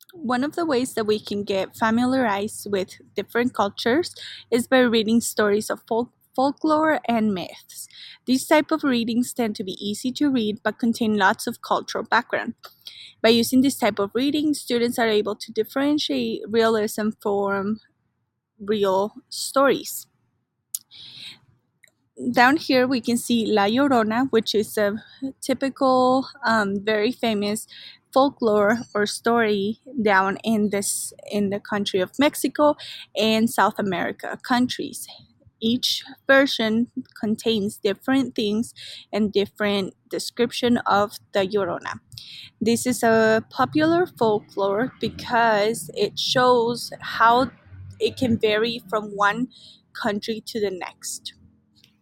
One of the ways that we can get familiarized with different cultures is by reading stories of folklore and myths. These type of readings tend to be easy to read but contain lots of cultural background. By using this type of reading, students are able to differentiate realism from real stories. Down here we can see La Llorona, which is a typical, very famous folklore or story down in the country of Mexico and South America countries. Each version contains different things and different description of the Llorona. This is a popular folklore because it shows how it can vary from one country to the next.